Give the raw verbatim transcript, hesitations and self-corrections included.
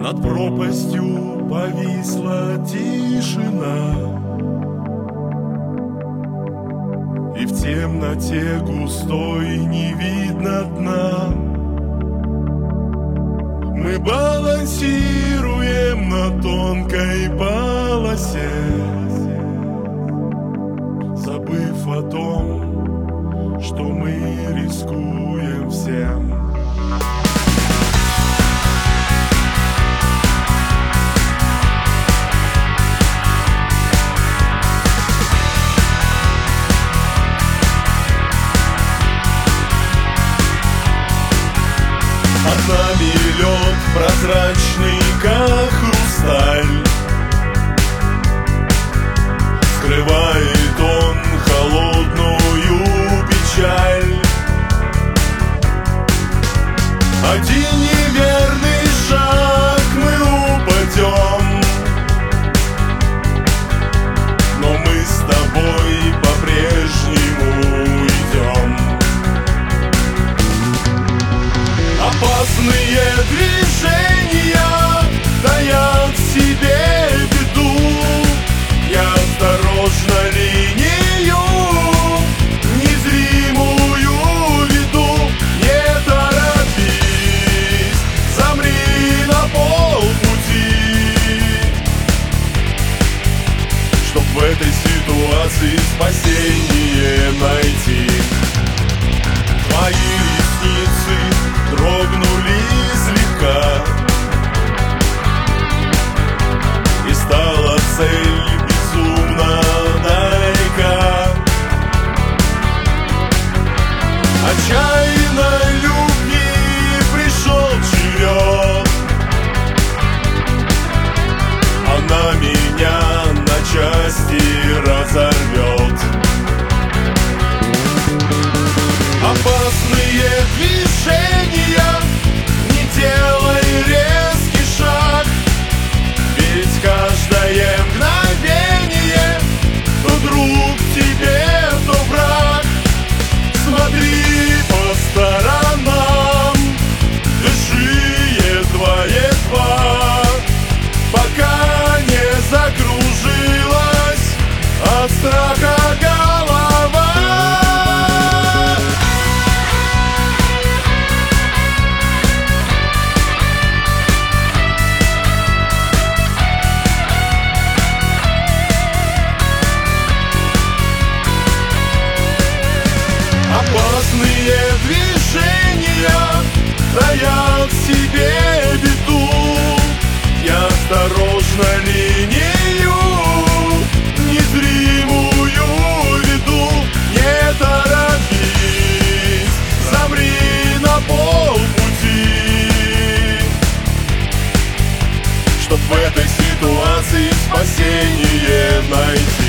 Над пропастью повисла тишина, и в темноте густой не видно дна. Мы балансируем на тонкой полосе, забыв о том, что мы рискуем всем. Под нами лед прозрачный, как хрусталь, скрывает он холодную печаль. Один неверный шаг мы упадем, но мы с тобой по-прежнему идем. Опасные движения таят в себе беду. Я осторожно линию незримую веду. Не торопись, замри на полпути, чтоб в этой ситуации спасение найти. Твои ресницы дрогнули слегка, и стала цель безумно далека. Отчаянной любви пришел черед, она меня на части разорвет. Опасные движения, не делай резкий шаг, ведь каждое мгновение то друг тебе, то враг. Смотри по сторонам, дыши едва-едва, пока не закружилась от страха голова. Опасные движения таят в себе беду. Я осторожно линию незримую веду. Не торопись, замри на полпути, чтоб в этой ситуации спасение найти.